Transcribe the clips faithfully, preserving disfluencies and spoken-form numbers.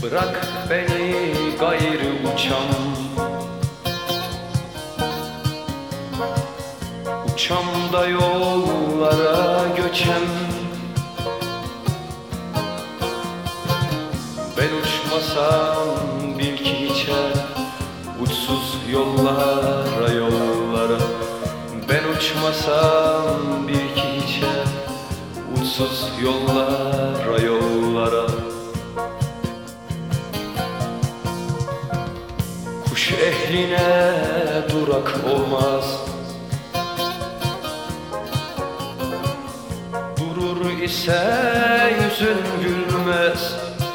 Bırak beni gayrı uçam, uçam da yollara göçem. Ben uçmasam bil ki hiçe, uçsuz yollara yollara. Ben uçmasam bil ki hiçe, uçsuz yollara yollara. Kuş ehline durak olmaz, durur ise yüzün gülmez.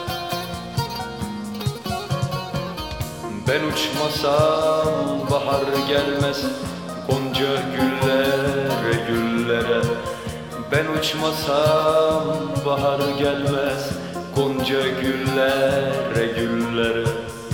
Ben uçmasam bahar gelmez gonca güllere güllere. Ben uçmasam bahar gelmez gonca güllere güllere.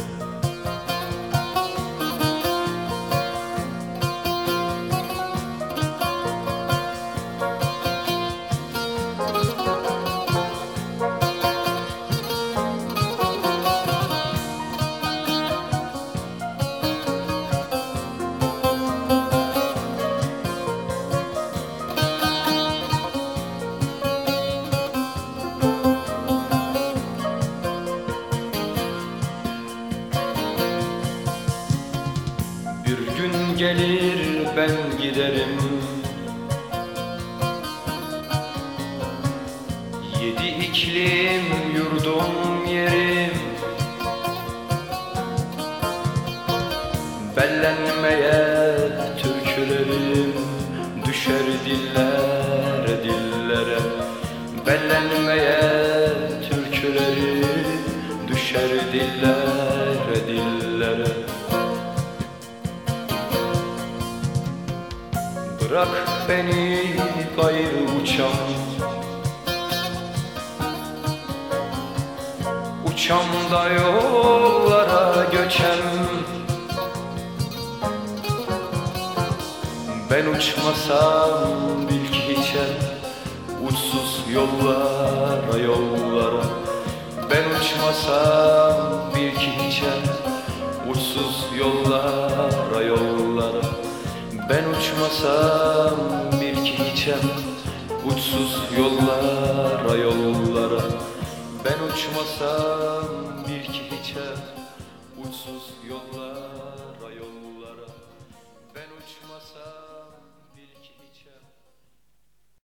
Bir gün gelir ben giderim, yedi iklim yurdum yerim. Bellenmeye türkülerim düşer dillere dillere. Bellenmeye türkülerim düşer dillere dillere. Bırak beni gayrı uçam, uçam da yollara göçem. Ben uçmasam bil ki hiçe, uçsuz yollara yollara. Ben uçmasam bil ki hiçe, uçsuz yollara yollara. Ben uçmasam bil ki hiçem, uçsuz yollara yollara. Ben uçmasam bil ki hiçem, uçsuz yollara yollara. Ben uçmasam